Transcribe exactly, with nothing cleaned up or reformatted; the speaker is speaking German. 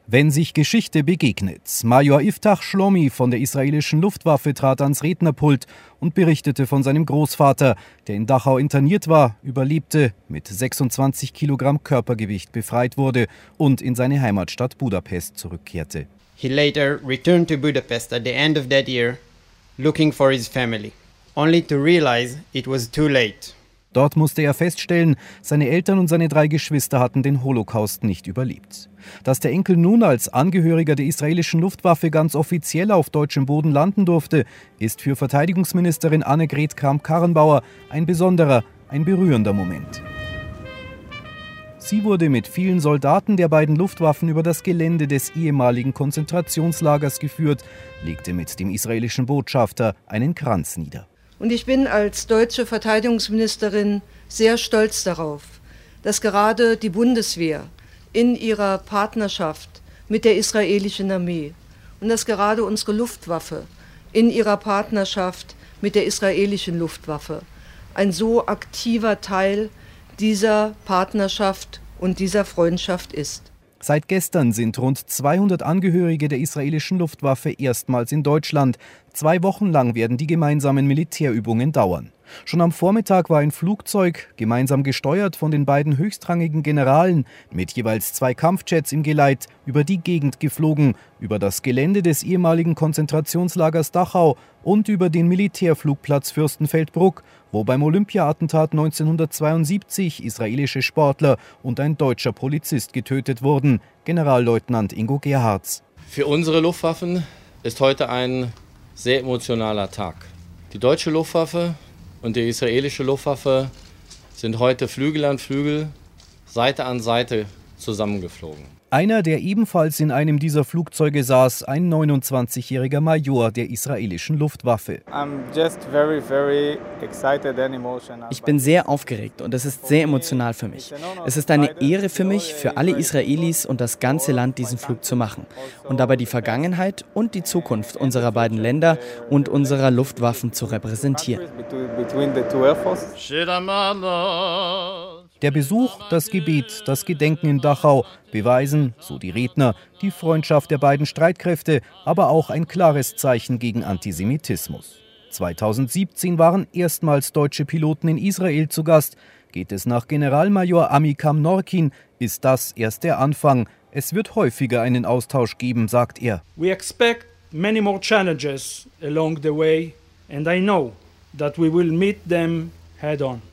Wenn sich Geschichte begegnet. Major Iftach Shlomi von der israelischen Luftwaffe trat ans Rednerpult und berichtete von seinem Großvater, der in Dachau interniert war, überlebte, mit sechsundzwanzig Kilogramm Körpergewicht befreit wurde und in seine Heimatstadt Budapest zurückkehrte. He later returned to Budapest at the end of that year, looking for his family, only to realize it was too late. Dort musste er feststellen, seine Eltern und seine drei Geschwister hatten den Holocaust nicht überlebt. Dass der Enkel nun als Angehöriger der israelischen Luftwaffe ganz offiziell auf deutschem Boden landen durfte, ist für Verteidigungsministerin Annegret Kramp-Karrenbauer ein besonderer, ein berührender Moment. Sie wurde mit vielen Soldaten der beiden Luftwaffen über das Gelände des ehemaligen Konzentrationslagers geführt, legte mit dem israelischen Botschafter einen Kranz nieder. Und ich bin als deutsche Verteidigungsministerin sehr stolz darauf, dass gerade die Bundeswehr in ihrer Partnerschaft mit der israelischen Armee und dass gerade unsere Luftwaffe in ihrer Partnerschaft mit der israelischen Luftwaffe ein so aktiver Teil dieser Partnerschaft und dieser Freundschaft ist. Seit gestern sind rund zweihundert Angehörige der israelischen Luftwaffe erstmals in Deutschland. Zwei Wochen lang werden die gemeinsamen Militärübungen dauern. Schon am Vormittag war ein Flugzeug, gemeinsam gesteuert von den beiden höchstrangigen Generalen, mit jeweils zwei Kampfjets im Geleit, über die Gegend geflogen, über das Gelände des ehemaligen Konzentrationslagers Dachau und über den Militärflugplatz Fürstenfeldbruck, wo beim Olympia-Attentat neunzehnhundertzweiundsiebzig israelische Sportler und ein deutscher Polizist getötet wurden, Generalleutnant Ingo Gerhards. Für unsere Luftwaffen ist heute ein sehr emotionaler Tag. Die deutsche Luftwaffe und die israelische Luftwaffe sind heute Flügel an Flügel, Seite an Seite zusammengeflogen. Einer, der ebenfalls in einem dieser Flugzeuge saß, ein neunundzwanzigjähriger Major der israelischen Luftwaffe. Ich bin sehr aufgeregt und es ist sehr emotional für mich. Es ist eine Ehre für mich, für alle Israelis und das ganze Land diesen Flug zu machen und dabei die Vergangenheit und die Zukunft unserer beiden Länder und unserer Luftwaffen zu repräsentieren. Der Besuch, das Gebet, das Gedenken in Dachau beweisen, so die Redner, die Freundschaft der beiden Streitkräfte, aber auch ein klares Zeichen gegen Antisemitismus. zweitausendsiebzehn waren erstmals deutsche Piloten in Israel zu Gast. Geht es nach Generalmajor Amikam Norkin, ist das erst der Anfang. Es wird häufiger einen Austausch geben, sagt er. We expect many more challenges along the way and I know that we will meet them head on.